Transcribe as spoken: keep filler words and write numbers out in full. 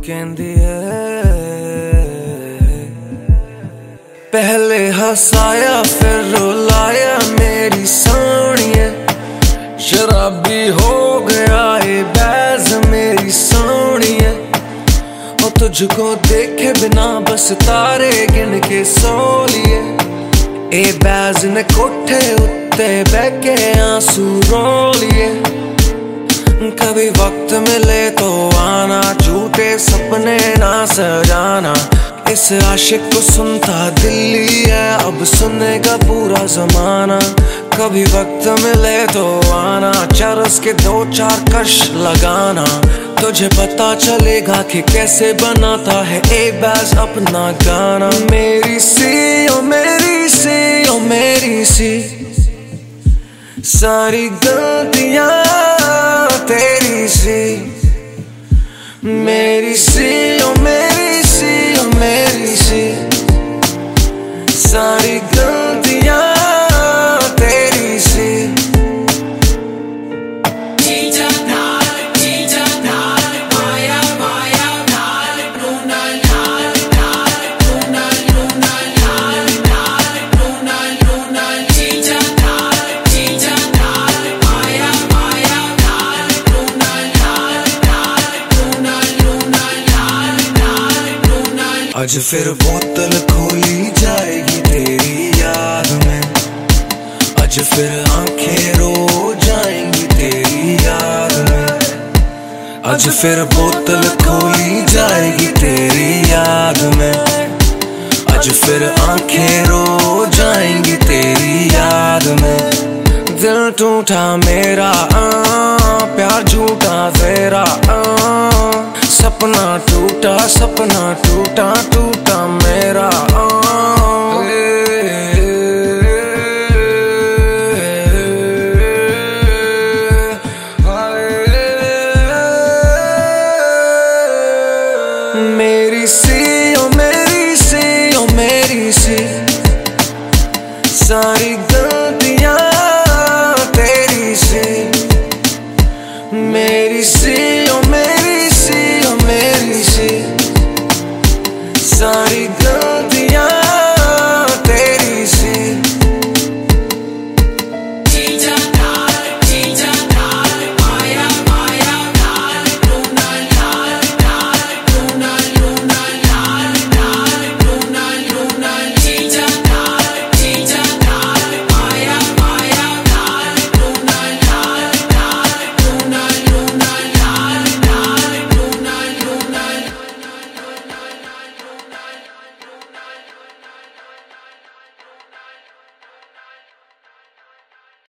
कहंदी है पहले हसाया फिर रुलाया मेरी सोनिए, शराबी हो गया ये बैज मेरी सोनिए। और तुझको देखे बिना बस तारे गिन के सो लिए, ए बैज ने कोठे उत्ते बैके आंसू रो लिए। कभी वक्त मिले तो आना, झूठे सपने ना सजाना। इस आशिक को सुनता दिल्ली है, अब सुनेगा पूरा जमाना। कभी वक्त मिले तो आना, चरस के दो चार कश लगाना। तुझे पता चलेगा कि कैसे बनाता है ए बैज अपना गाना। मेरी सी ओ मेरी सी ओ मेरी सी, सारी गलतियां तेरी सी। मेरी सी ओ मेरी सी ओ मेरी सी, सारी गलतियां तेरी सी। आज फिर बोतल खोली जाएगी तेरी याद में, आज फिर आंखें रो जाएंगी तेरी याद में। आज फिर बोतल खोली जाएगी तेरी याद में, आज फिर आंखें रो जाएंगी तेरी याद में। दिल टूटा मेरा आ, प्यार झूठा तेरा आ, सपना टूटा सपना टूटा टूटा मेरा आ। मेरी सी ओ मेरी सी ओ मेरी सी, सारी